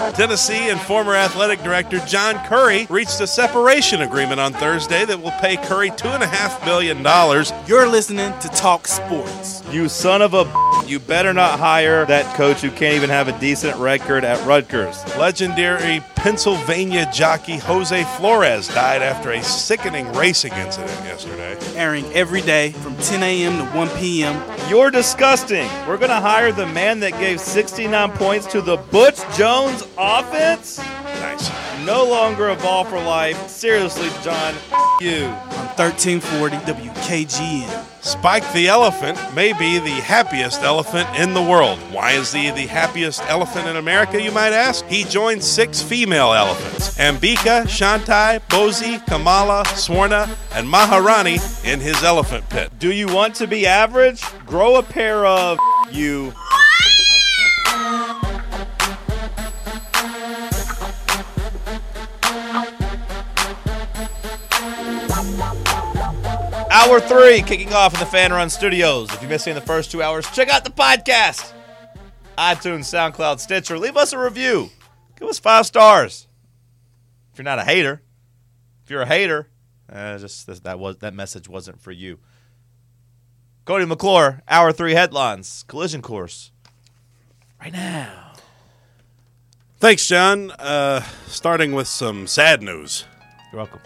Tennessee and former athletic director John Curry reached a separation agreement on Thursday that will pay Curry $2.5 million. You're listening to Talk Sports. You son of a you better not hire that coach who can't even have a decent record at Rutgers. Legendary Pennsylvania jockey Jose Flores died after a sickening racing incident yesterday. Airing every day from 10 a.m. to 1 p.m. You're disgusting. We're going to hire the man that gave 69 points to the Butch Jones offense? Nice. No longer a ball for life. Seriously, John, you. On 1340 WKGN. Spike the elephant may be the happiest elephant in the world. Why is he the happiest elephant in America, you might ask? He joined 6 female elephants, Ambika, Shantai, Bozi, Kamala, Swarna, and Maharani in his elephant pit. Do you want to be average? Grow a pair of you. Hour 3 kicking off in the Fan Run Studios. If you missed any of the first 2 hours, check out the podcast. iTunes, SoundCloud, Stitcher. Leave us a review. Give us 5 stars. If you're not a hater. If you're a hater, that message wasn't for you. Cody McClure, Hour 3 headlines. Collision Course. Right now. Thanks, John. Starting with some sad news. You're welcome.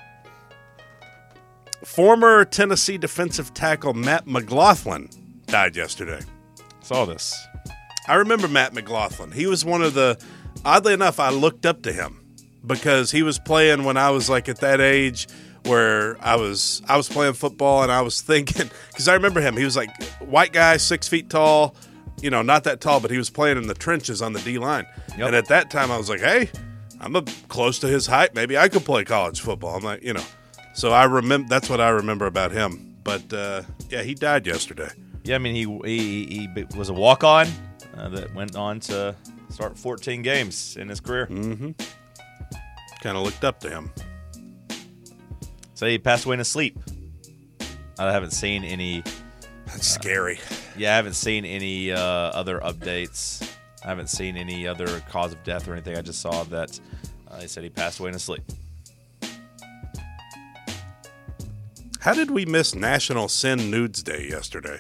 Former Tennessee defensive tackle Matt McLaughlin died yesterday. Saw this. I remember Matt McLaughlin. He was one of the, oddly enough, I looked up to him because he was playing when I was like at that age where I was playing football and I was thinking, because I remember him. He was like white guy, 6 feet tall, not that tall, but he was playing in the trenches on the D-line. Yep. And at that time I was like, hey, I'm close to his height. Maybe I could play college football. I'm like, So I remember. That's what I remember about him. But he died yesterday. Yeah, I mean he was a walk-on that went on to start 14 games in his career. Mm-hmm. Kind of looked up to him. So he passed away in his sleep. I haven't seen any. That's scary. Yeah, I haven't seen any other updates. I haven't seen any other cause of death or anything. I just saw that they said he passed away in his sleep. How did we miss National Send Nudes Day yesterday?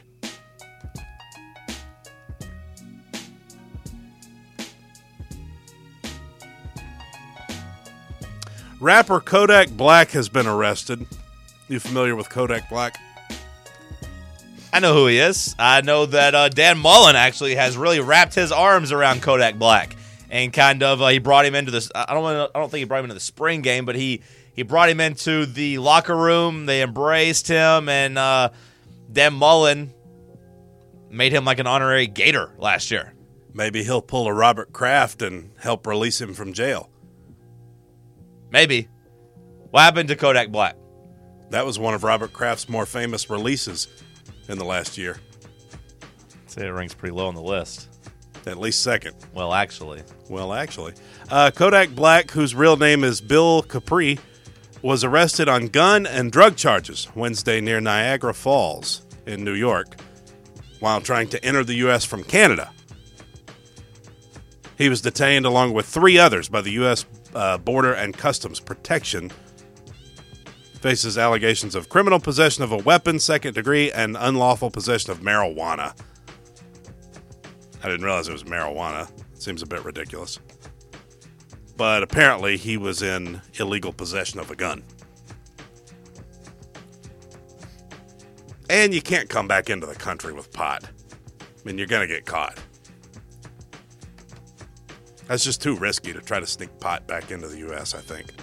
Rapper Kodak Black has been arrested. You familiar with Kodak Black? I know who he is. I know that Dan Mullen actually has really wrapped his arms around Kodak Black and kind of he brought him into this. I don't think he brought him into the spring game, but he brought him into the locker room. They embraced him, and Dan Mullen made him like an honorary Gator last year. Maybe he'll pull a Robert Kraft and help release him from jail. Maybe. What happened to Kodak Black? That was one of Robert Kraft's more famous releases in the last year. I'd say it ranks pretty low on the list. At least second. Well, actually. Kodak Black, whose real name is Bill Capri, was arrested on gun and drug charges Wednesday near Niagara Falls in New York while trying to enter the U.S. from Canada. He was detained along with 3 others by the U.S. Border and Customs Protection. Faces allegations of criminal possession of a weapon, second degree, and unlawful possession of marijuana. I didn't realize it was marijuana. It seems a bit ridiculous. But apparently he was in illegal possession of a gun. And you can't come back into the country with pot. I mean, you're going to get caught. That's just too risky to try to sneak pot back into the U.S., I think.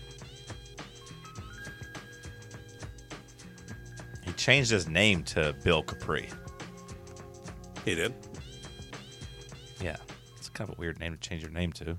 He changed his name to Bill Capri. He did? Yeah. It's kind of a weird name to change your name to.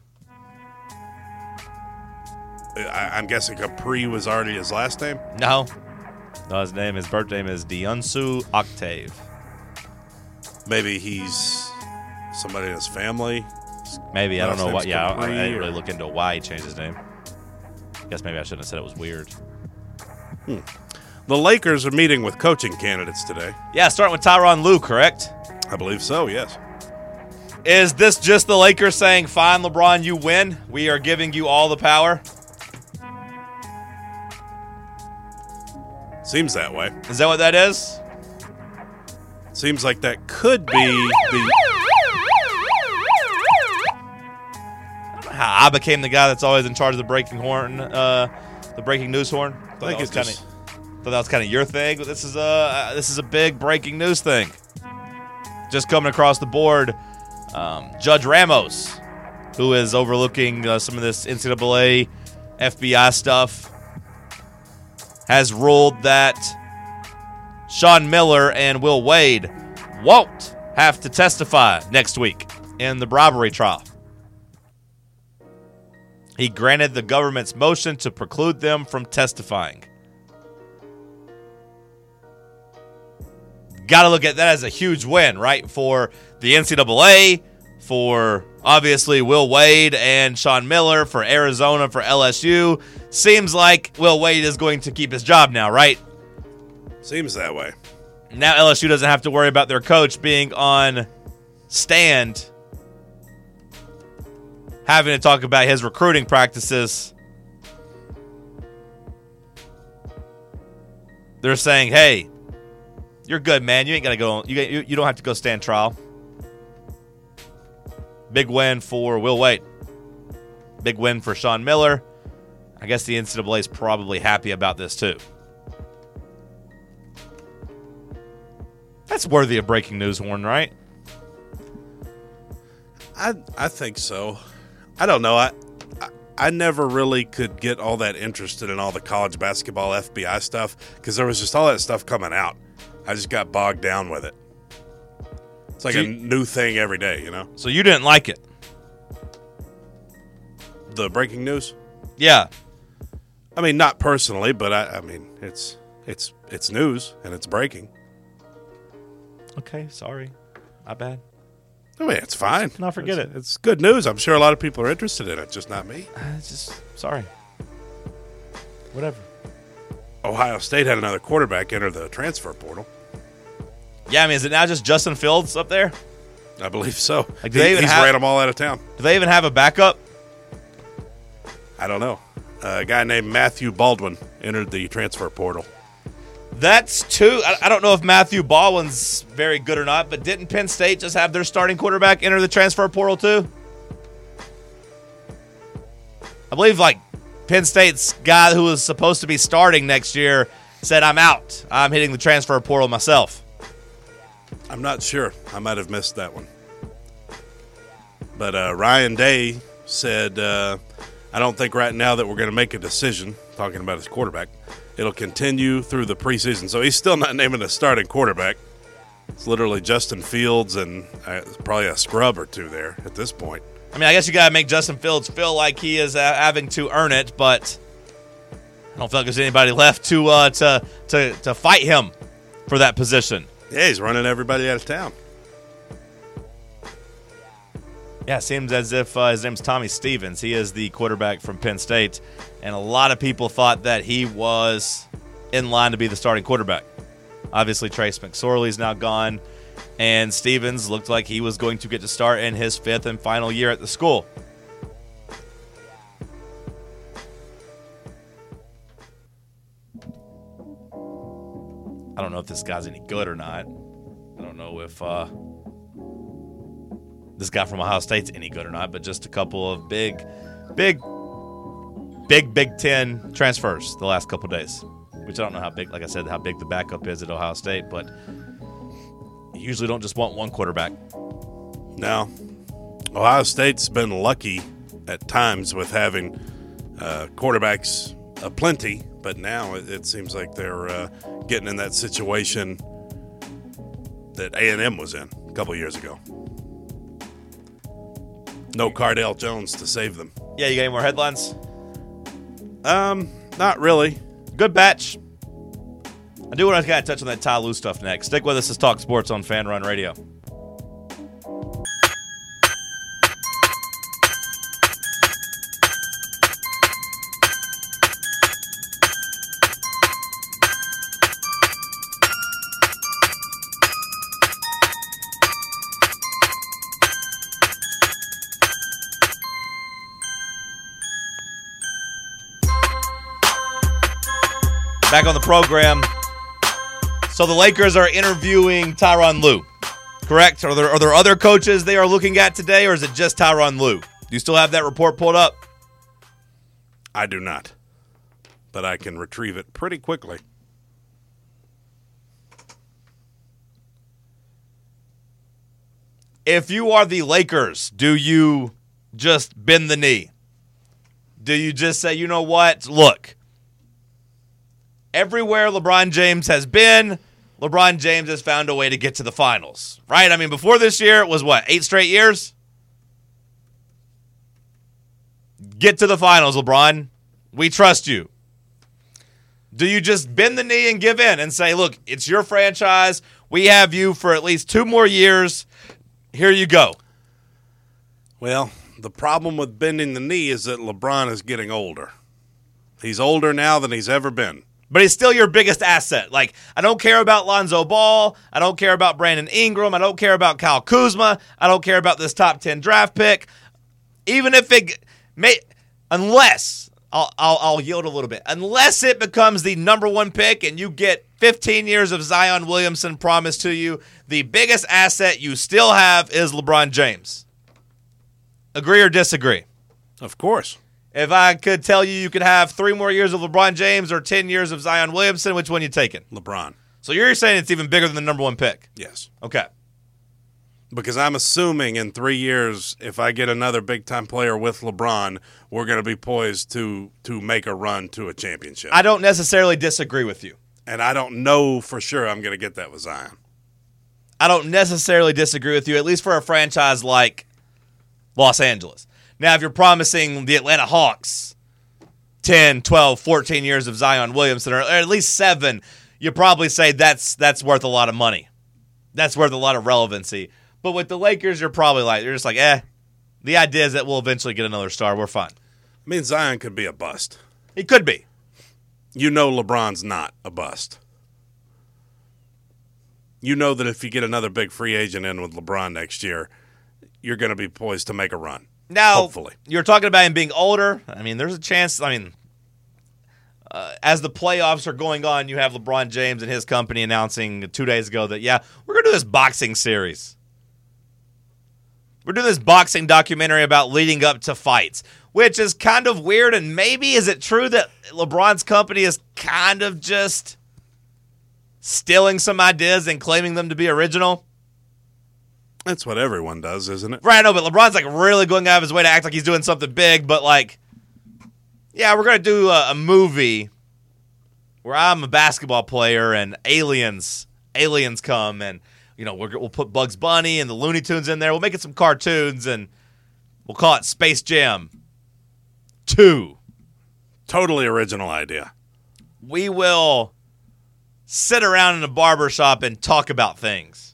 I'm guessing Capri was already his last name? No, his birth name is Deonsu Octave. Maybe he's somebody in his family. Maybe, I don't know what. Yeah, I didn't really or... look into why he changed his name. Guess maybe I shouldn't have said it was weird. The Lakers are meeting with coaching candidates today. Yeah, starting with Tyronn Lue, correct? I believe so, yes. Is this just the Lakers saying, fine, LeBron, you win? We are giving you all the power? Seems that way. Is that what that is? Seems like that could be the. How I became the guy that's always in charge of the breaking news horn. Thought that was kind of your thing, but this is a big breaking news thing. Just coming across the board, Judge Ramos, who is overlooking some of this NCAA FBI stuff, has ruled that Sean Miller and Will Wade won't have to testify next week in the bribery trial. He granted the government's motion to preclude them from testifying. Got to look at that as a huge win, right? For the NCAA, for obviously Will Wade and Sean Miller, for Arizona, for LSU. Seems like Will Wade is going to keep his job now, right? Seems that way. Now LSU doesn't have to worry about their coach being on stand, having to talk about his recruiting practices. They're saying, hey, you're good, man. You ain't got to go. You don't have to go stand trial. Big win for Will Wade. Big win for Sean Miller. I guess the NCAA is probably happy about this too. That's worthy of breaking news horn, right? I think so. I don't know. I never really could get all that interested in all the college basketball FBI stuff because there was just all that stuff coming out. I just got bogged down with it. It's like a new thing every day, you know? So you didn't like it? The breaking news? Yeah. I mean, not personally, but I mean, it's news and it's breaking. Okay, sorry. My bad. I mean, it's fine. No, forget it. It's good news. I'm sure a lot of people are interested in it, just not me. Sorry. Whatever. Ohio State had another quarterback enter the transfer portal. Yeah, I mean, is it now just Justin Fields up there? I believe so. Like, He's ran them all out of town. Do they even have a backup? I don't know. A guy named Matthew Baldwin entered the transfer portal. That's two. I don't know if Matthew Baldwin's very good or not, but didn't Penn State just have their starting quarterback enter the transfer portal too? I believe like Penn State's guy who was supposed to be starting next year said, I'm out. I'm hitting the transfer portal myself. I'm not sure. I might have missed that one. But Ryan Day said, I don't think right now that we're going to make a decision, talking about his quarterback. It'll continue through the preseason. So he's still not naming a starting quarterback. It's literally Justin Fields and probably a scrub or two there at this point. I mean, I guess you got to make Justin Fields feel like he is having to earn it, but I don't feel like there's anybody left to fight him for that position. Yeah, he's running everybody out of town. Yeah, it seems as if his name's Tommy Stevens. He is the quarterback from Penn State, and a lot of people thought that he was in line to be the starting quarterback. Obviously, Trace McSorley's now gone, and Stevens looked like he was going to get to start in his fifth and final year at the school. I don't know if this guy's any good or not. I don't know if this guy from Ohio State's any good or not, but just a couple of big Big Ten transfers the last couple days, which I don't know how big, like I said, how big the backup is at Ohio State, but you usually don't just want one quarterback. No. Ohio State's been lucky at times with having quarterbacks aplenty, but now it seems like they're getting in that situation that A&M was in a couple years ago. No Cardale Jones to save them. Yeah, you got any more headlines? Not really. Good batch. I do want to kind of touch on that Ty Lue stuff next. Stick with us as Talk Sports on Fan Run Radio. Back on the program. So the Lakers are interviewing Tyronn Lue, correct? Are there other coaches they are looking at today, or is it just Tyronn Lue? Do you still have that report pulled up? I do not, but I can retrieve it pretty quickly. If you are the Lakers, do you just bend the knee? Do you just say, you know what? Look, everywhere LeBron James has been, LeBron James has found a way to get to the finals, right? I mean, before this year, it was what, 8 straight years? Get to the finals, LeBron. We trust you. Do you just bend the knee and give in and say, look, it's your franchise. We have you for at least 2 more years. Here you go. Well, the problem with bending the knee is that LeBron is getting older. He's older now than he's ever been. But he's still your biggest asset. Like, I don't care about Lonzo Ball. I don't care about Brandon Ingram. I don't care about Kyle Kuzma. I don't care about this top 10 draft pick. Even if it may, unless, I'll yield a little bit. Unless it becomes the number 1 pick and you get 15 years of Zion Williamson promised to you, the biggest asset you still have is LeBron James. Agree or disagree? Of course. If I could tell you could have 3 more years of LeBron James or 10 years of Zion Williamson, which one you taking? LeBron. So you're saying it's even bigger than the number 1 pick? Yes. Okay. Because I'm assuming in 3 years, if I get another big-time player with LeBron, we're going to be poised to make a run to a championship. I don't necessarily disagree with you. And I don't know for sure I'm going to get that with Zion. I don't necessarily disagree with you, at least for a franchise like Los Angeles. Now, if you're promising the Atlanta Hawks 10, 12, 14 years of Zion Williamson, or at least 7, you probably say that's worth a lot of money. That's worth a lot of relevancy. But with the Lakers, you're just like, the idea is that we'll eventually get another star. We're fine. I mean, Zion could be a bust. He could be. You know LeBron's not a bust. You know that if you get another big free agent in with LeBron next year, you're going to be poised to make a run. Now, hopefully. You're talking about him being older. I mean, there's a chance. As the playoffs are going on, you have LeBron James and his company announcing 2 days ago that, we're going to do this boxing series. We're doing this boxing documentary about leading up to fights, which is kind of weird. And maybe is it true that LeBron's company is kind of just stealing some ideas and claiming them to be original? That's what everyone does, isn't it? Right, I know, but LeBron's really going out of his way to act like he's doing something big, but we're going to do a movie where I'm a basketball player and aliens come and, we'll put Bugs Bunny and the Looney Tunes in there. We'll make it some cartoons and we'll call it Space Jam 2. Totally original idea. We will sit around in a barbershop and talk about things.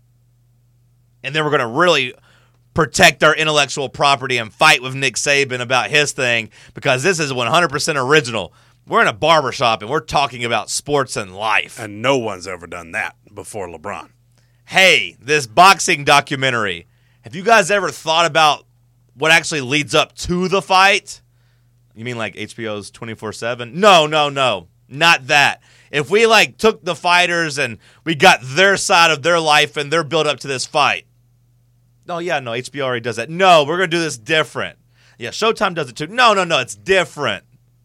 And then we're going to really protect our intellectual property and fight with Nick Saban about his thing because this is 100% original. We're in a barbershop and we're talking about sports and life. And no one's ever done that before LeBron. Hey, this boxing documentary, have you guys ever thought about what actually leads up to the fight? You mean like HBO's 24/7? No, not that. If we took the fighters and we got their side of their life and their build up to this fight. No, HBO already does that. No, we're going to do this different. Yeah, Showtime does it too. No, it's different.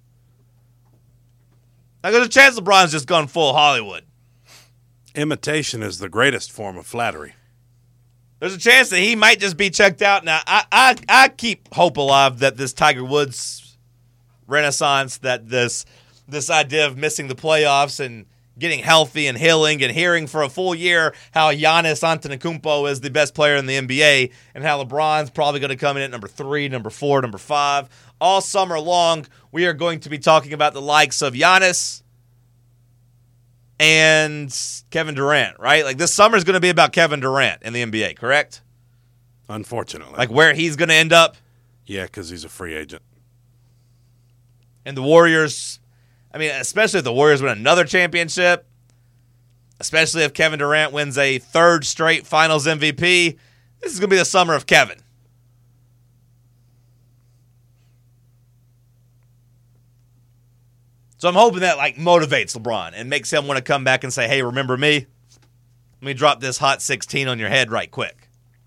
There's a chance LeBron's just gone full Hollywood. Imitation is the greatest form of flattery. There's a chance that he might just be checked out. Now, I keep hope alive that this Tiger Woods renaissance, that this idea of missing the playoffs and getting healthy and healing and hearing for a full year how Giannis Antetokounmpo is the best player in the NBA and how LeBron's probably going to come in at number 3, number 4, number 5. All summer long, we are going to be talking about the likes of Giannis and Kevin Durant, right? This summer is going to be about Kevin Durant in the NBA, correct? Unfortunately. Where he's going to end up? Yeah, because he's a free agent. And the Warriors, especially if the Warriors win another championship, especially if Kevin Durant wins a 3rd straight Finals MVP, this is going to be the summer of Kevin. So I'm hoping that motivates LeBron and makes him want to come back and say, hey, remember me? Let me drop this hot 16 on your head right quick.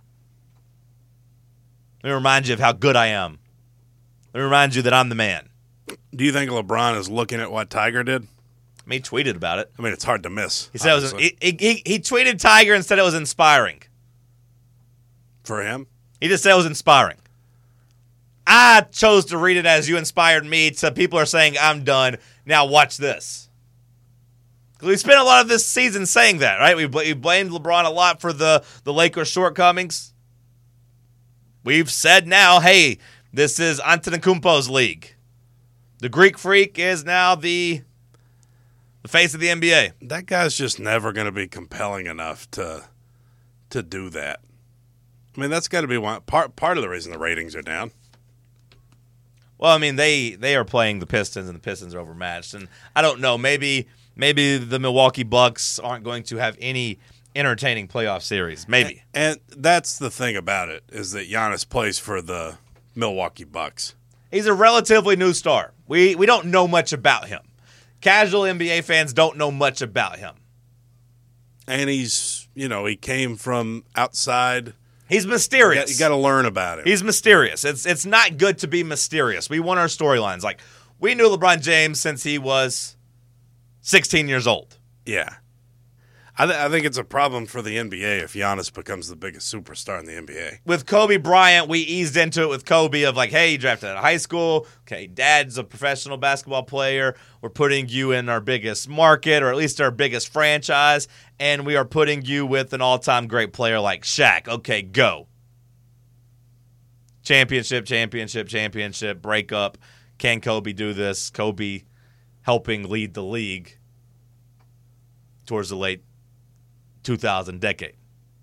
Let me remind you of how good I am. Let me remind you that I'm the man. Do you think LeBron is looking at what Tiger did? I mean, he tweeted about it. I mean, it's hard to miss. He said he tweeted Tiger and said it was inspiring. For him? He just said it was inspiring. I chose to read it as you inspired me. So people are saying, I'm done. Now watch this. Because we spent a lot of this season saying that, right? We blamed LeBron a lot for the Lakers' shortcomings. We've said now, hey, this is Antetokounmpo's league. The Greek Freak is now the face of the NBA. That guy's just never going to be compelling enough to do that. I mean, that's got to be part of the reason the ratings are down. Well, I mean, they are playing the Pistons, and the Pistons are overmatched. And I don't know, maybe the Milwaukee Bucks aren't going to have any entertaining playoff series. Maybe. And that's the thing about it, is that Giannis plays for the Milwaukee Bucks. He's a relatively new star. We don't know much about him. Casual NBA fans don't know much about him. And he's, he came from outside. He's mysterious. You got to learn about him. He's mysterious. It's not good to be mysterious. We want our storylines. We knew LeBron James since he was 16 years old. Yeah. I think it's a problem for the NBA if Giannis becomes the biggest superstar in the NBA. With Kobe Bryant, we eased into it with Kobe of hey, you drafted out of high school. Okay, dad's a professional basketball player. We're putting you in our biggest market, or at least our biggest franchise, and we are putting you with an all-time great player like Shaq. Okay, go. Championship, break up. Can Kobe do this? Kobe helping lead the league towards the late 2000 decade.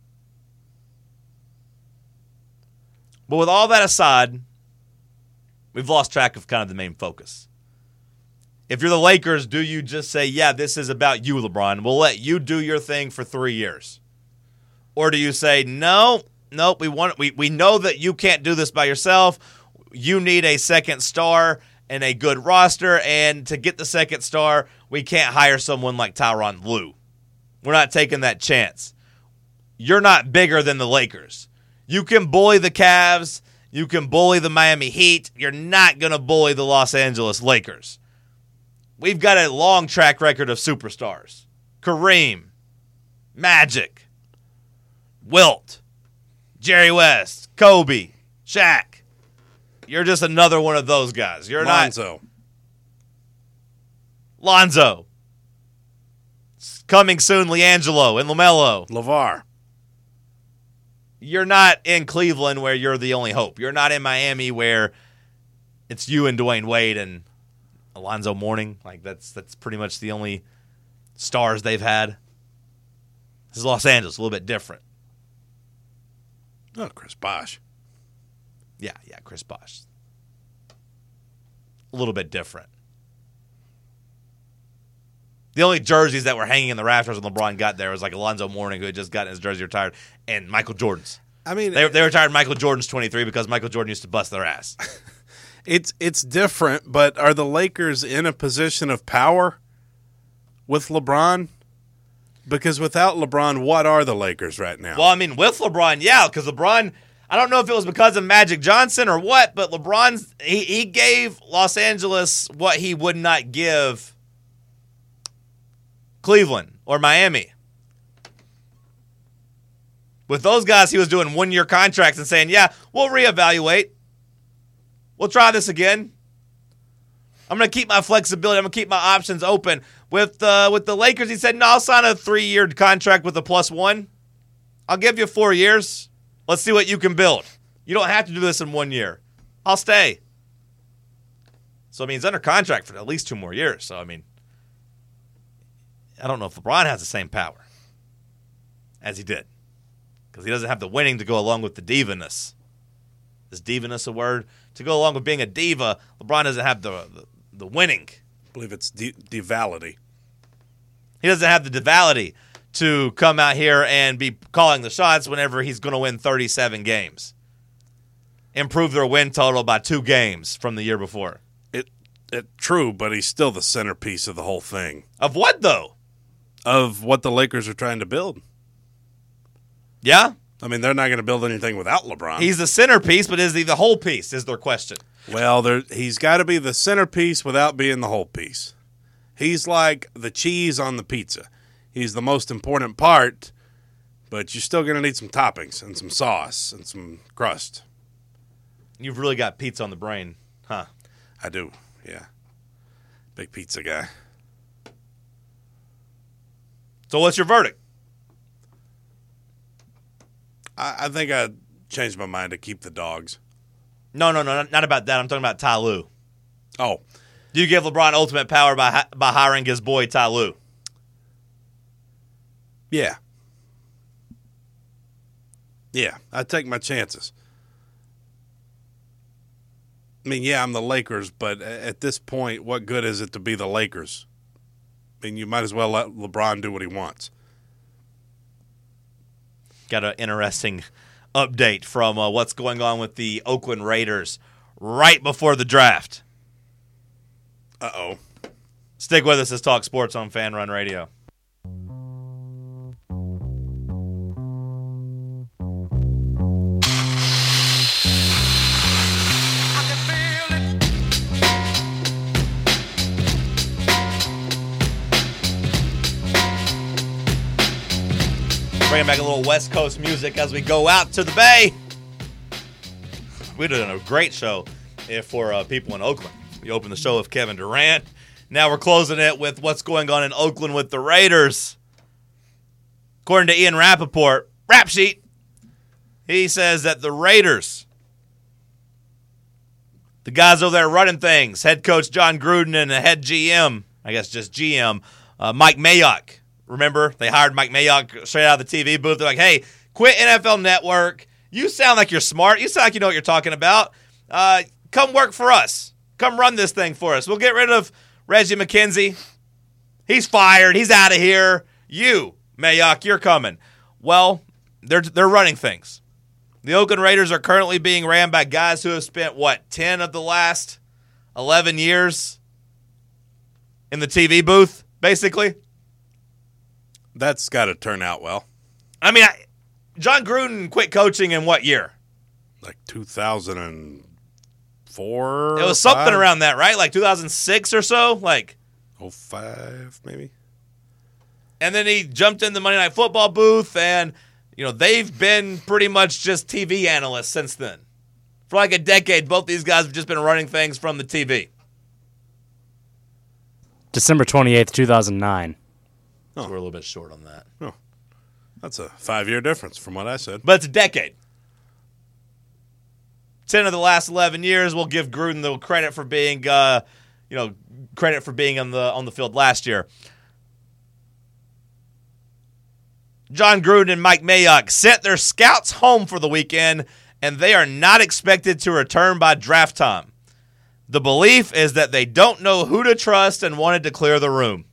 But with all that aside, we've lost track of kind of the main focus. If you're the Lakers, do you just say, yeah, this is about you, LeBron. We'll let you do your thing for 3 years? Or do you say, no, we know that you can't do this by yourself. You need a second star and a good roster, and to get the second star, we can't hire someone like Tyronn Lue. We're not taking that chance. You're not bigger than the Lakers. You can bully the Cavs. You can bully the Miami Heat. You're not going to bully the Los Angeles Lakers. We've got a long track record of superstars. Kareem, Magic, Wilt, Jerry West, Kobe, Shaq. You're just another one of those guys. You're Lonzo. Lonzo. Coming soon, LiAngelo and LaMelo. LeVar. You're not in Cleveland where you're the only hope. You're not in Miami where it's you and Dwayne Wade and Alonzo Mourning. That's pretty much the only stars they've had. This is Los Angeles, a little bit different. Oh, Chris Bosh. Yeah, Chris Bosh. A little bit different. The only jerseys that were hanging in the rafters when LeBron got there was Alonzo Mourning, who had just gotten his jersey retired, and Michael Jordan's. I mean, they retired Michael Jordan's 23 because Michael Jordan used to bust their ass. It's different, but are the Lakers in a position of power with LeBron? Because without LeBron, what are the Lakers right now? Well, I mean, with LeBron, yeah, because LeBron, I don't know if it was because of Magic Johnson or what, but LeBron, he gave Los Angeles what he would not give Cleveland or Miami. With those guys, he was doing one-year contracts and saying, yeah, we'll reevaluate. We'll try this again. I'm going to keep my flexibility. I'm going to keep my options open. With the Lakers, he said, no, I'll sign a 3-year contract with a +1. I'll give you 4 years. Let's see what you can build. You don't have to do this in 1 year. I'll stay. So, I mean, he's under contract for at least 2 more years. So, I mean, I don't know if LeBron has the same power as he did. Because he doesn't have the winning to go along with the diva-ness. Is diva-ness a word? To go along with being a diva, LeBron doesn't have the winning. I believe it's divality. He doesn't have the divality to come out here and be calling the shots whenever he's going to win 37 games. Improve their win total by 2 games from the year before. True, but he's still the centerpiece of the whole thing. Of what, though? Of what the Lakers are trying to build. Yeah? I mean, they're not going to build anything without LeBron. He's the centerpiece, but is he the whole piece, is their question. Well, he's got to be the centerpiece without being the whole piece. He's like the cheese on the pizza. He's the most important part, but you're still going to need some toppings and some sauce and some crust. You've really got pizza on the brain, huh? I do, yeah. Big pizza guy. So what's your verdict? I think I changed my mind to keep the dogs. No, not about that. I'm talking about Ty Lue. Oh. Do you give LeBron ultimate power by hiring his boy Ty Lue? Yeah. Yeah, I take my chances. I mean, yeah, I'm the Lakers, but at this point, what good is it to be the Lakers? I mean, you might as well let LeBron do what he wants. Got an interesting update from what's going on with the Oakland Raiders right before the draft. Uh-oh. Stick with us as Talk Sports on Fan Run Radio. Bringing back a little West Coast music as we go out to the Bay. We've done a great show for people in Oakland. We opened the show with Kevin Durant. Now we're closing it with what's going on in Oakland with the Raiders. According to Ian Rappaport, Rap Sheet, he says that the Raiders, the guys over there running things, head coach John Gruden and the head GM, I guess just GM, Mike Mayock. Remember, they hired Mike Mayock straight out of the TV booth. They're like, hey, quit NFL Network. You sound like you're smart. You sound like you know what you're talking about. Come work for us. Come run this thing for us. We'll get rid of Reggie McKenzie. He's fired. He's out of here. You, Mayock, you're coming. Well, they're running things. The Oakland Raiders are currently being ran by guys who have spent, 10 of the last 11 years in the TV booth, basically? That's got to turn out well. I mean, John Gruden quit coaching in what year? Like 2004? It was something around that, right? Like 2006 or so? Like 05, maybe? And then he jumped in the Monday Night Football booth, and, they've been pretty much just TV analysts since then. For like a decade, both these guys have just been running things from the TV. December 28th, 2009. So we're a little bit short on that. Oh, that's a 5-year difference from what I said. But it's a decade. 10 of the last 11 years. We'll give Gruden the credit for being, credit for being on the field last year. John Gruden and Mike Mayock sent their scouts home for the weekend, and they are not expected to return by draft time. The belief is that they don't know who to trust and wanted to clear the room.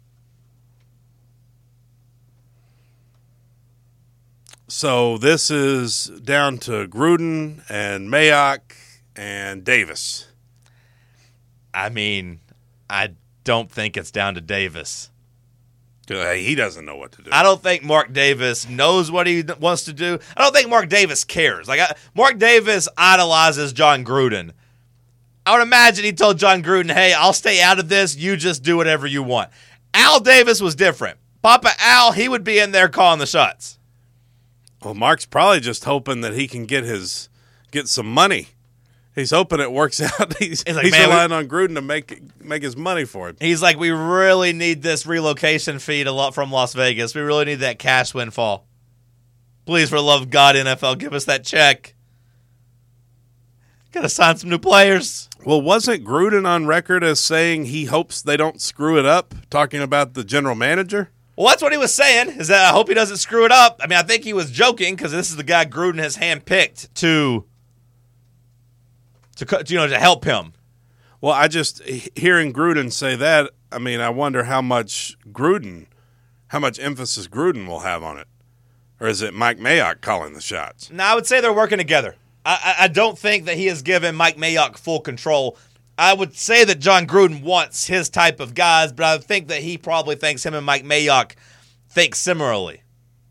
So this is down to Gruden and Mayock and Davis. I mean, I don't think it's down to Davis. He doesn't know what to do. I don't think Mark Davis knows what he wants to do. I don't think Mark Davis cares. Mark Davis idolizes John Gruden. I would imagine he told John Gruden, hey, I'll stay out of this. You just do whatever you want. Al Davis was different. Papa Al, he would be in there calling the shots. Well, Mark's probably just hoping that he can get some money. He's hoping it works out. He's relying on Gruden to make his money for him. He's like, we really need this relocation fee from Las Vegas. We really need that cash windfall. Please, for the love of God, NFL, give us that check. Got to sign some new players. Well, wasn't Gruden on record as saying he hopes they don't screw it up, talking about the general manager? Well, that's what he was saying, is that I hope he doesn't screw it up. I mean, I think he was joking because this is the guy Gruden has handpicked to help him. Well, hearing Gruden say that, I mean, I wonder how much emphasis Gruden will have on it. Or is it Mike Mayock calling the shots? No, I would say they're working together. I don't think that he has given Mike Mayock full control. I would say that John Gruden wants his type of guys, but I think that he probably thinks him and Mike Mayock think similarly.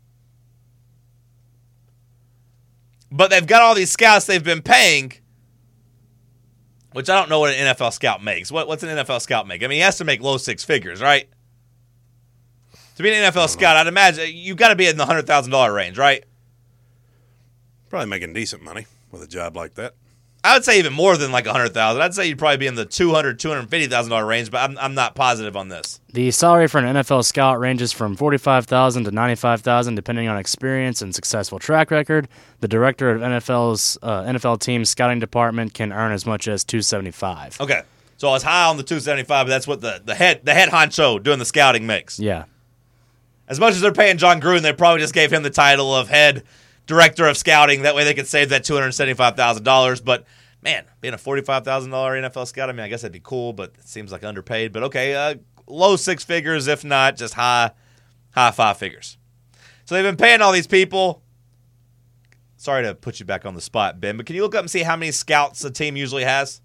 But they've got all these scouts they've been paying, which I don't know what an NFL scout makes. What's an NFL scout make? I mean, he has to make low six figures, right? To be an NFL scout, I'd imagine you've got to be in the $100,000 range, right? Probably making decent money with a job like that. I would say even more than like $100,000. I'd say you'd probably be in the $250,000 range, but I'm not positive on this. The salary for an NFL scout ranges from $45,000 to $95,000, depending on experience and successful track record. The director of NFL's NFL team's scouting department can earn as much as $275,000. Okay, so it's high on the $275,000, but that's what the head honcho doing the scouting makes. Yeah. As much as they're paying John Gruden, they probably just gave him the title of head director of scouting. That way they could save that $275,000. But, man, being a $45,000 NFL scout, I mean, I guess that'd be cool, but it seems like underpaid. But, okay, low six figures, if not just high five figures. So they've been paying all these people. Sorry to put you back on the spot, Ben, but can you look up and see how many scouts a team usually has?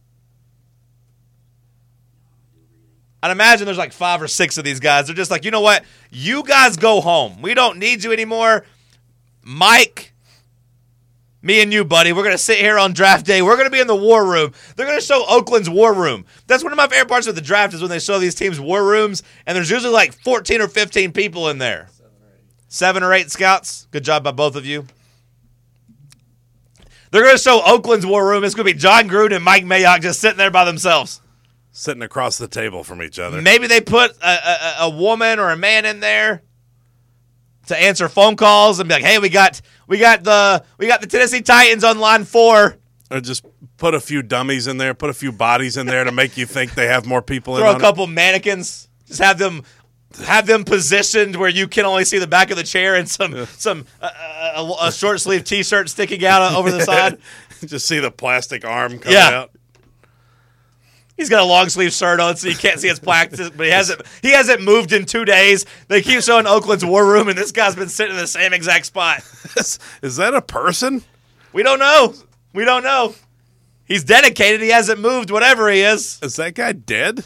I'd imagine there's like 5 or 6 of these guys. They're just like, you know what? You guys go home. We don't need you anymore. Mike, me and you, buddy, we're going to sit here on draft day. We're going to be in the war room. They're going to show Oakland's war room. That's one of my favorite parts of the draft is when they show these teams' war rooms, and there's usually like 14 or 15 people in there. 7 or 8 scouts. Good job by both of you. They're going to show Oakland's war room. It's going to be John Gruden and Mike Mayock just sitting there by themselves. Sitting across the table from each other. Maybe they put a woman or a man in there to answer phone calls and be like, "Hey, we got the Tennessee Titans on line 4." Or just put a few dummies in there, put a few bodies in there to make you think they have more people in Throw on a couple mannequins. Just have them positioned where you can only see the back of the chair and a short sleeve T-shirt sticking out over the side. Just see the plastic arm coming out. He's got a long sleeve shirt on, so you can't see his practice, but he hasn't moved in 2 days. They keep showing Oakland's war room, and this guy's been sitting in the same exact spot. Is that a person? We don't know. He's dedicated. He hasn't moved, whatever he is. Is that guy dead?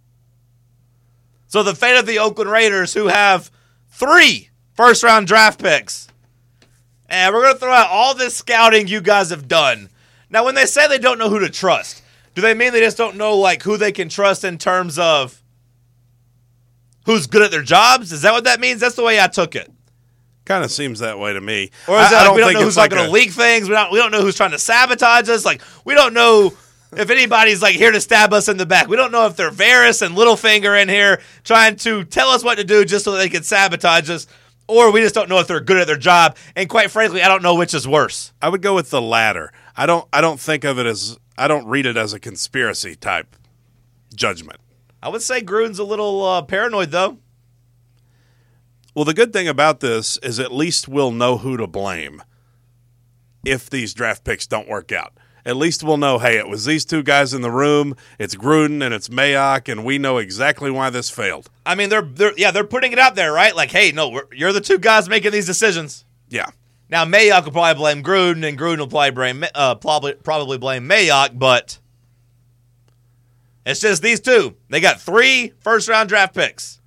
So the fate of the Oakland Raiders, who have 3 first-round draft picks, and we're going to throw out all this scouting you guys have done. Now, when they say they don't know who to trust, do they mean they just don't know like who they can trust in terms of who's good at their jobs? Is that what that means? That's the way I took it. Kind of seems that way to me. Or is that we don't know who's not going to leak things? We don't know who's trying to sabotage us. Like we don't know if anybody's like here to stab us in the back. We don't know if they're Varys and Littlefinger in here trying to tell us what to do just so they can sabotage us. Or we just don't know if they're good at their job. And quite frankly, I don't know which is worse. I would go with the latter. I don't think of it as I don't read it as a conspiracy type judgment. I would say Gruden's a little paranoid, though. Well, the good thing about this is at least we'll know who to blame if these draft picks don't work out. At least we'll know, hey, it was these 2 guys in the room, it's Gruden and it's Mayock, and we know exactly why this failed. I mean, they're putting it out there, right? Like, hey, no, you're the 2 guys making these decisions. Yeah. Now, Mayock will probably blame Gruden, and Gruden will probably blame Mayock, but it's just these 2. They got 3 first-round draft picks.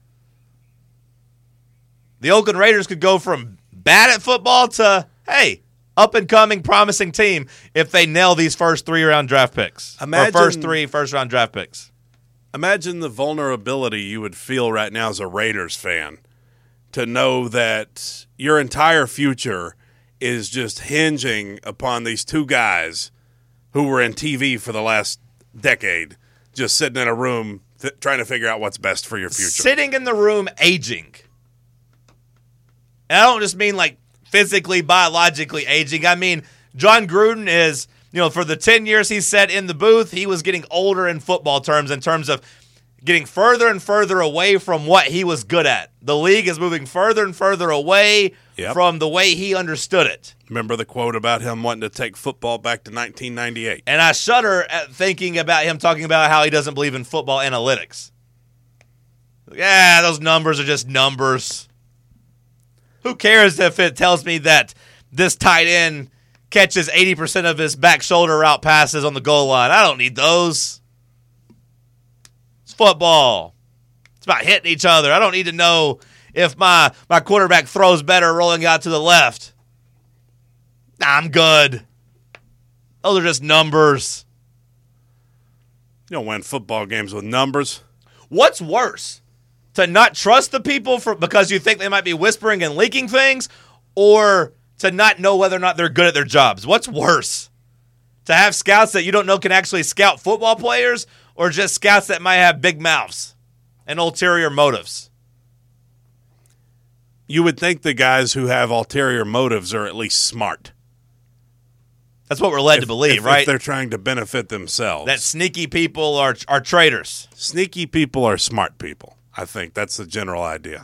The Oakland Raiders could go from bad at football to, hey, up-and-coming, promising team if they nail these first 3-round draft picks. First 3 first-round draft picks. Imagine the vulnerability you would feel right now as a Raiders fan to know that your entire future is just hinging upon these 2 guys who were in TV for the last decade, just sitting in a room trying to figure out what's best for your future. Sitting in the room aging. And I don't just mean like physically, biologically aging. I mean, John Gruden is, for the 10 years he sat in the booth, he was getting older in football terms, in terms of getting further and further away from what he was good at. The league is moving further and further away from the way he understood it. Remember the quote about him wanting to take football back to 1998. And I shudder at thinking about him talking about how he doesn't believe in football analytics. Yeah, those numbers are just numbers. Who cares if it tells me that this tight end catches 80% of his back shoulder route passes on the goal line? I don't need those. football. It's about hitting each other. I don't need to know if my quarterback throws better rolling out to the left. I'm good. Those are just numbers. You don't win football games with numbers. What's worse? To not trust the people because you think they might be whispering and leaking things, or to not know whether or not they're good at their jobs? What's worse? To have scouts that you don't know can actually scout football players, or just scouts that might have big mouths and ulterior motives? You would think the guys who have ulterior motives are at least smart. That's what we're led to believe, right? If they're trying to benefit themselves. That sneaky people are traitors. Sneaky people are smart people. I think that's the general idea.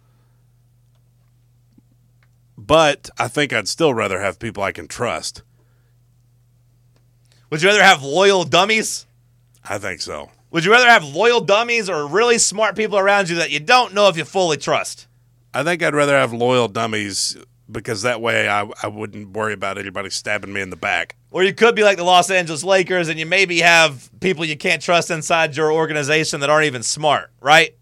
But I think I'd still rather have people I can trust. Would you rather have loyal dummies? I think so. Would you rather have loyal dummies or really smart people around you that you don't know if you fully trust? I think I'd rather have loyal dummies because that way I wouldn't worry about anybody stabbing me in the back. Or you could be like the Los Angeles Lakers and you maybe have people you can't trust inside your organization that aren't even smart, right?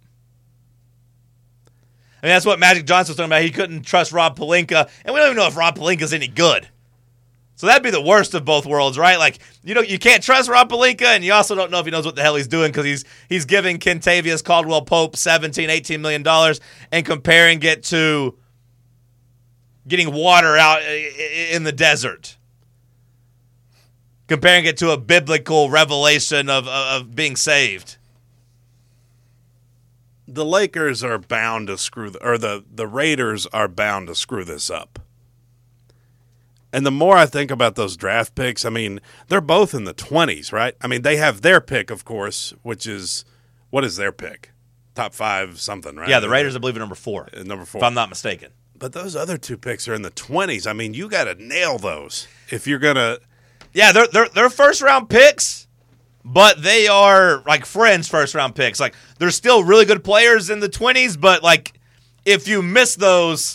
I mean, that's what Magic Johnson was talking about. He couldn't trust Rob Pelinka, and we don't even know if Rob Pelinka's any good. So that'd be the worst of both worlds, right? Like, you can't trust Rob Pelinka, and you also don't know if he knows what the hell he's doing because he's giving Kentavious Caldwell-Pope $17, $18 million and comparing it to getting water out in the desert. Comparing it to a biblical revelation of being saved. The Lakers are bound to the Raiders are bound to screw this up. And the more I think about those draft picks, I mean, they're both in the 20s, right? I mean, they have their pick, of course, which is, what is their pick? Top 5 something, right? Yeah, the Raiders, I believe, are number 4. Number 4. If I'm not mistaken. But those other 2 picks are in the 20s. I mean, you got to nail those if you're going to. Yeah, they're first-round picks, but they are, like, friends' first-round picks. Like, they're still really good players in the 20s, but, like, if you miss those,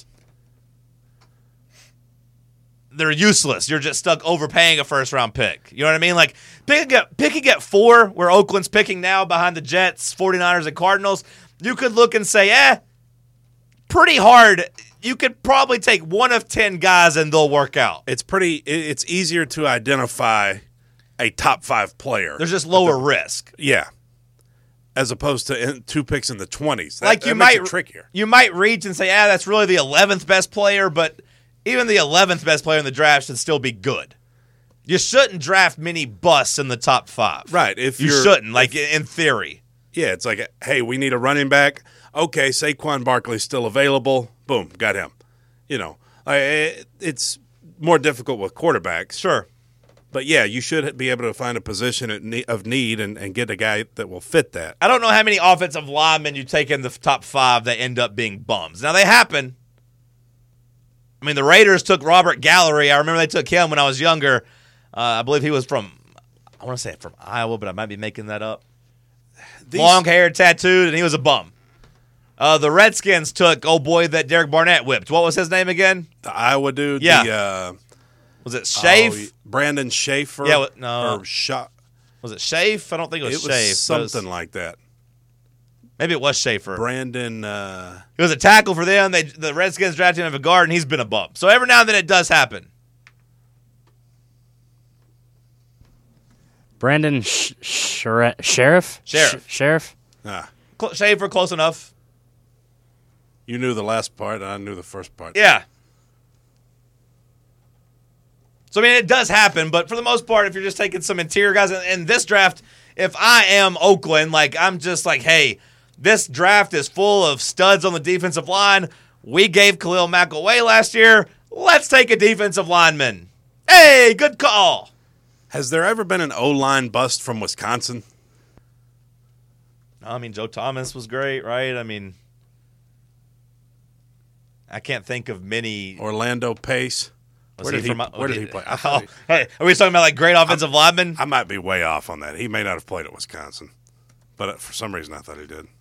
they're useless. You're just stuck overpaying a first-round pick. You know what I mean? Like, picking at 4, where Oakland's picking now behind the Jets, 49ers, and Cardinals, you could look and say, pretty hard. You could probably take one of 10 guys and they'll work out. It's easier to identify a top 5 player. There's just lower risk. Yeah. As opposed to 2 picks in the 20s. That makes it trickier. You might reach and say, that's really the 11th best player, but even the 11th best player in the draft should still be good. You shouldn't draft many busts in the top 5. Right. You shouldn't, like in theory. Yeah, it's like, hey, we need a running back. Okay, Saquon Barkley's still available. Boom, got him. It's more difficult with quarterbacks. Sure. But, yeah, you should be able to find a position of need and get a guy that will fit that. I don't know how many offensive linemen you take in the top 5 that end up being bums. Now, they happen. I mean, the Raiders took Robert Gallery. I remember they took him when I was younger. I believe he was from Iowa, but I might be making that up. Long hair, tattooed, and he was a bum. The Redskins took old boy that Derek Barnett whipped. What was his name again? The Iowa dude? Yeah. Was it Schaaf? Brandon Schaefer? Yeah, no. Was it Schaaf? I don't think it was Schaaf. Something like that. Maybe it was Schaefer. Brandon. He was a tackle for them. The Redskins drafted him as a guard, and he's been a bum. So every now and then it does happen. Brandon Sheriff? Sheriff? Schaefer, close enough. You knew the last part, and I knew the first part. Yeah. So, I mean, it does happen, but for the most part, if you're just taking some interior guys, in this draft, if I am Oakland, like, I'm just like, hey, this draft is full of studs on the defensive line. We gave Khalil Mack away last year. Let's take a defensive lineman. Hey, good call. Has there ever been an O-line bust from Wisconsin? I mean, Joe Thomas was great, right? I mean, I can't think of many. Orlando Pace. Where did he play? Hey, are we talking about like great offensive linemen? I might be way off on that. He may not have played at Wisconsin, but for some reason I thought he did.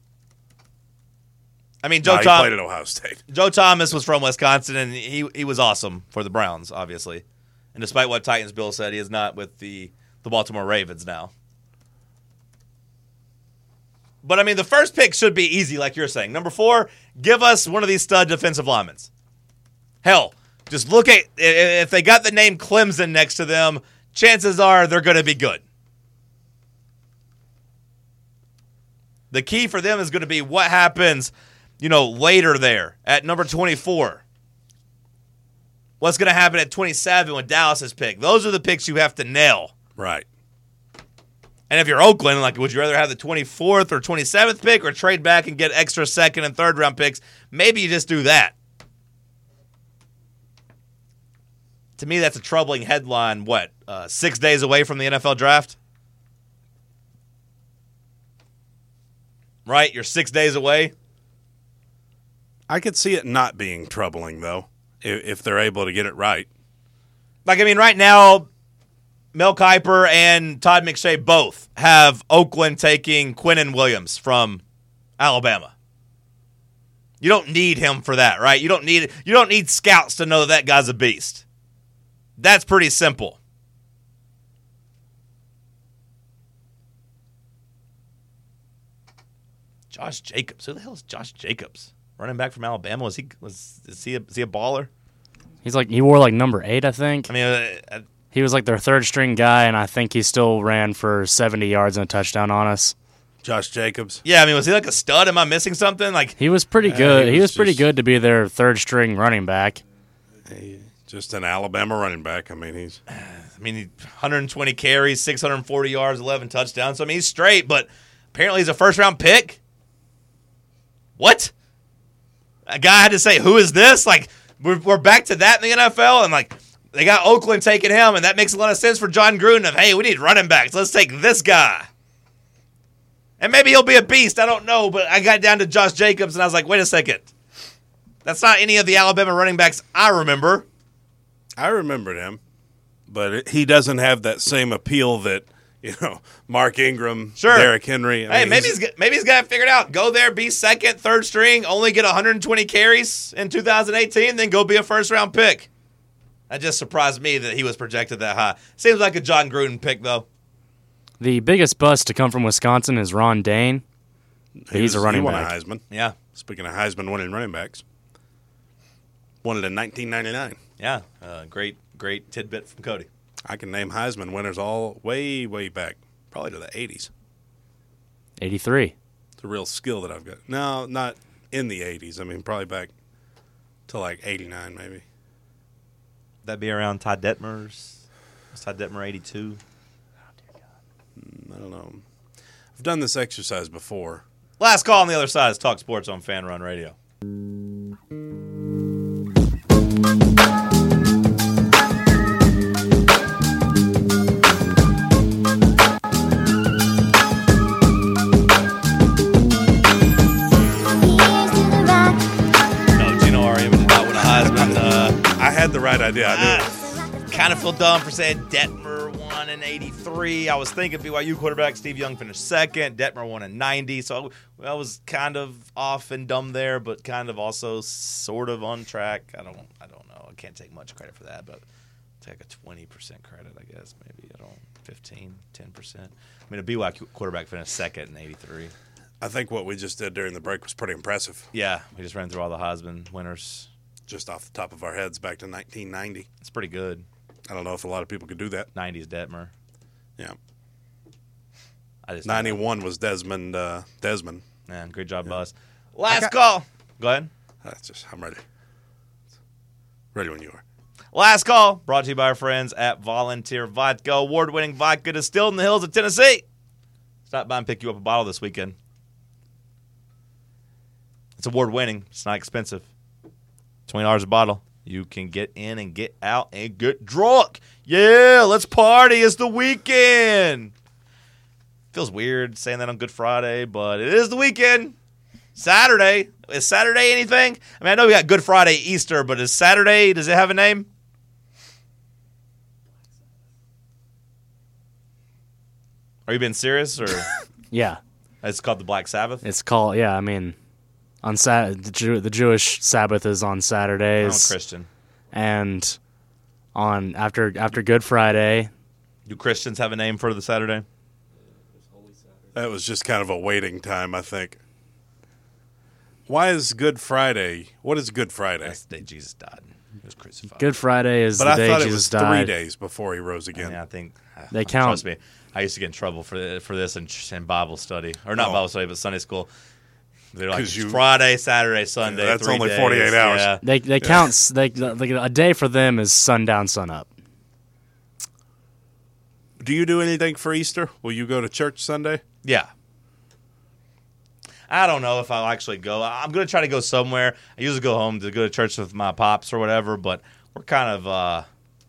I mean, he played at Ohio State. Joe Thomas was from Wisconsin, and he was awesome for the Browns, obviously. And despite what Titans Bill said, he is not with the Baltimore Ravens now. But, I mean, the first pick should be easy, like you're saying. Number 4, give us one of these stud defensive linemen. Hell, just look at if they got the name Clemson next to them, chances are they're going to be good. The key for them is going to be what happens, later there at number 24. What's going to happen at 27 when Dallas is picked? Those are the picks you have to nail. Right. And if you're Oakland, would you rather have the 24th or 27th pick or trade back and get extra second and third round picks? Maybe you just do that. To me, that's a troubling headline. 6 days away from the NFL draft? Right? You're 6 days away? I could see it not being troubling, though, if they're able to get it right. Right now, Mel Kiper and Todd McShay both have Oakland taking Quinnen Williams from Alabama. You don't need him for that, right? You don't need scouts to know that guy's a beast. That's pretty simple. Josh Jacobs. Who the hell is Josh Jacobs? Running back from Alabama. Is he a baller? He wore number 8, I think. I mean, he was their third string guy, and I think he still ran for 70 yards and a touchdown on us. Josh Jacobs. Yeah, I mean, was he a stud? Am I missing something? He was pretty good. He was pretty good to be their third string running back. Just an Alabama running back. I mean, 120 carries, 640 yards, 11 touchdowns. So, he's straight, but apparently he's a first-round pick. What? A guy had to say, who is this? We're back to that in the NFL, and they got Oakland taking him, and that makes a lot of sense for John Gruden of, hey, we need running backs. Let's take this guy. And maybe he'll be a beast. I don't know, but I got down to Josh Jacobs, and I was like, wait a second. That's not any of the Alabama running backs I remember. I remembered him, but he doesn't have that same appeal that, Mark Ingram, sure. Derrick Henry. Maybe he's got it figured out. Go there, be second, third string, only get 120 carries in 2018, then go be a first-round pick. That just surprised me that he was projected that high. Seems like a John Gruden pick, though. The biggest bust to come from Wisconsin is Ron Dane. He's a running back. He won a Heisman. Yeah. Speaking of Heisman-winning running backs. Won it in 1999. Yeah. Great tidbit from Cody. I can name Heisman winners all way, way back. Probably to the 80s. 83. It's a real skill that I've got. No, not in the 80s. Probably back to 89 maybe. That'd be around Todd Detmer's. Was Todd Detmer 82? Oh, dear God. I don't know. I've done this exercise before. Last call on the other side is Talk Sports on Fan Run Radio. Had the right idea. I knew it. Kind of feel dumb for saying Detmer won in 83. I was thinking BYU quarterback Steve Young finished second. Detmer won in 90. So I was kind of off and dumb there, but kind of also sort of on track. I don't know. I can't take much credit for that, but take a 20% credit, I guess. Maybe 15, 10%. A BYU quarterback finished second in 83. I think what we just did during the break was pretty impressive. Yeah, we just ran through all the Heisman winners. Just off the top of our heads back to 1990. It's pretty good. I don't know if a lot of people could do that. 90s Detmer. Yeah. 91 was Desmond. Man, great job, boss. Last call. Go ahead. I'm ready. Ready when you are. Last call. Brought to you by our friends at Volunteer Vodka. Award-winning vodka distilled in the hills of Tennessee. Stop by and pick you up a bottle this weekend. It's award-winning. It's not expensive. $20 a bottle. You can get in and get out and get drunk. Yeah, let's party. It's the weekend. Feels weird saying that on Good Friday, but it is the weekend. Saturday. Is Saturday anything? I know we got Good Friday, Easter, but is Saturday, does it have a name? Are you being serious? Or Yeah. It's called the Black Sabbath? It's called, on the Jewish Sabbath is on Saturdays. I'm a Christian. And after Good Friday. Do Christians have a name for the Saturday? That was just kind of a waiting time, I think. Why is Good Friday? What is Good Friday? That's the day Jesus died. He was crucified. Good Friday is But the I day thought it Jesus was died. 3 days before he rose again. Yeah, I think They count. Trust me, I used to get in trouble for this in Bible study, or not Oh. Bible study, but Sunday school. They're like 'Cause you- Friday, Saturday, Sunday. That's 3 only days. 48 hours. Yeah. They count like a day for them is sundown, sun up. Do you do anything for Easter? Will you go to church Sunday? Yeah. I don't know if I'll actually go. I'm going to try to go somewhere. I usually go home to go to church with my pops or whatever, but we're kind of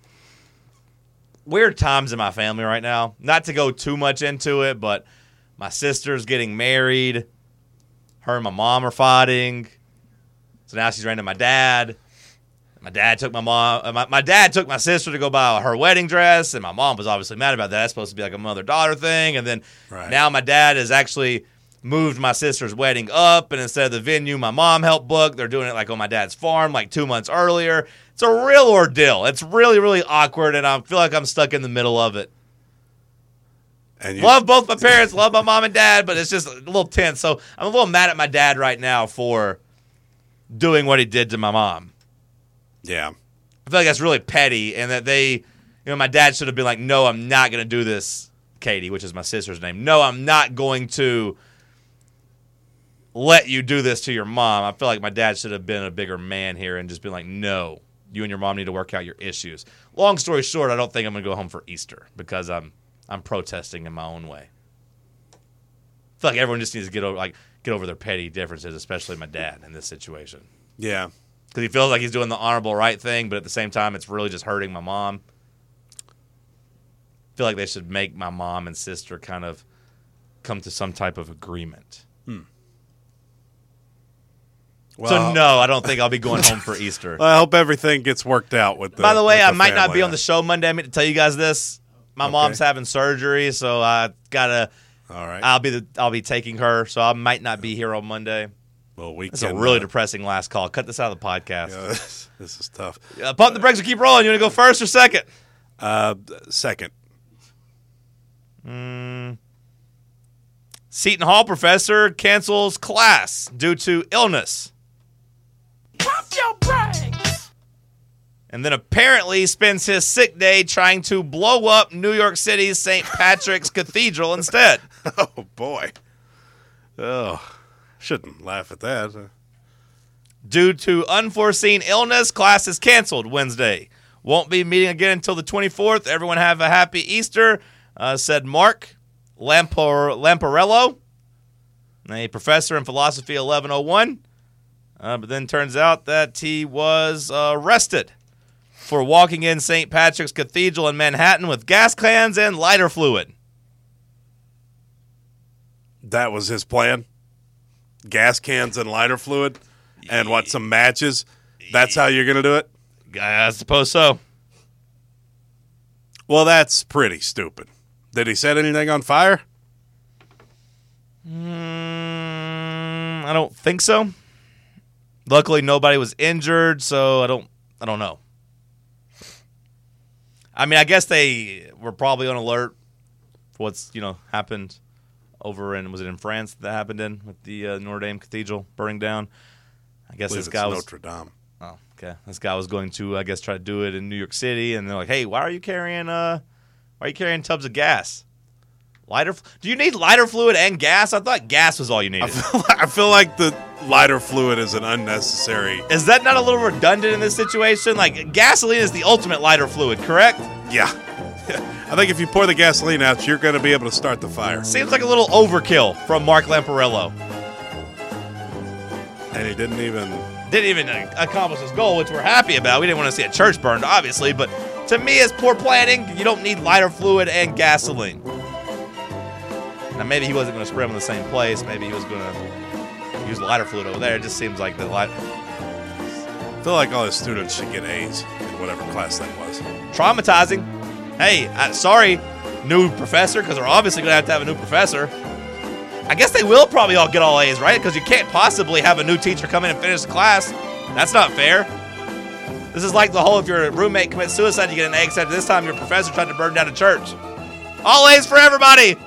weird times in my family right now. Not to go too much into it, but my sister's getting married. Her and my mom are fighting. So now she's ran to my dad. My dad took my mom. My dad took my sister to go buy her wedding dress, and my mom was obviously mad about that. That's supposed to be like a mother-daughter thing. And then now my dad has actually moved my sister's wedding up, and instead of the venue my mom helped book, they're doing it like on my dad's farm like 2 months earlier. It's a real ordeal. It's really, really awkward, and I feel like I'm stuck in the middle of it. And Love both my parents, love my mom and dad, but it's just a little tense. So I'm a little mad at my dad right now for doing what he did to my mom. Yeah. I feel like that's really petty, and that my dad should have been like, no, I'm not going to do this, Katie, which is my sister's name. No, I'm not going to let you do this to your mom. I feel like my dad should have been a bigger man here and just been like, no, you and your mom need to work out your issues. Long story short, I don't think I'm going to go home for Easter because I'm protesting in my own way. I feel like everyone just needs to get over their petty differences, especially my dad in this situation. Yeah. Because he feels like he's doing the honorable right thing, but at the same time, it's really just hurting my mom. I feel like they should make my mom and sister kind of come to some type of agreement. Well, So, no, I don't think I'll be going home for Easter. I hope everything gets worked out with the By the way, with I might not family. be on the show Monday. I meant to tell you guys this. My mom's having surgery, so I gotta. All right. I'll be taking her, so I might not be here on Monday. Well, we It's can, a really depressing last call. Cut this out of the podcast. this is tough. Pump the brakes or keep rolling. You want to go first or second? Second. Seton Hall professor cancels class due to illness. Pump your brakes. And then apparently spends his sick day trying to blow up New York City's St. Patrick's Cathedral instead. Oh, boy. Oh, shouldn't laugh at that. Due to unforeseen illness, class is canceled Wednesday. Won't be meeting again until the 24th. Everyone have a happy Easter, said Mark Lamparello, a professor in philosophy 1101. But then turns out that he was arrested for walking in St. Patrick's Cathedral in Manhattan with gas cans and lighter fluid. That was his plan? Gas cans and lighter fluid? And what, some matches? That's how you're going to do it? I suppose so. Well, that's pretty stupid. Did he set anything on fire? I don't think so. Luckily, nobody was injured, so I don't know. I mean, I guess they were probably on alert for what's happened over in, was it in France that happened in with the Notre Dame Cathedral burning down? I guess this guy was Notre Dame. Oh, okay. This guy was going to, I guess, try to do it in New York City, and they're like, "Hey, why are you carrying tubs of gas? Do you need lighter fluid and gas? I thought gas was all you needed." I feel like the lighter fluid is an unnecessary. Is that not a little redundant in this situation? Like, gasoline is the ultimate lighter fluid, correct? Yeah. I think if you pour the gasoline out, you're going to be able to start the fire. Seems like a little overkill from Mark Lamparello. And he didn't even Accomplish his goal, which we're happy about. We didn't want to see a church burned, obviously, but to me, it's poor planning. You don't need lighter fluid and gasoline. Now, maybe he wasn't going to spray them in the same place. Maybe he was going to use lighter fluid over there. It just seems like the light. I feel like all his students should get A's in whatever class that was. Traumatizing. Hey, sorry, new professor, because they're obviously going to have a new professor. I guess they will probably all get all A's, right? Because you can't possibly have a new teacher come in and finish the class. That's not fair. This is like the whole, if your roommate commits suicide, you get an A, except this time your professor tried to burn down a church. All A's for everybody.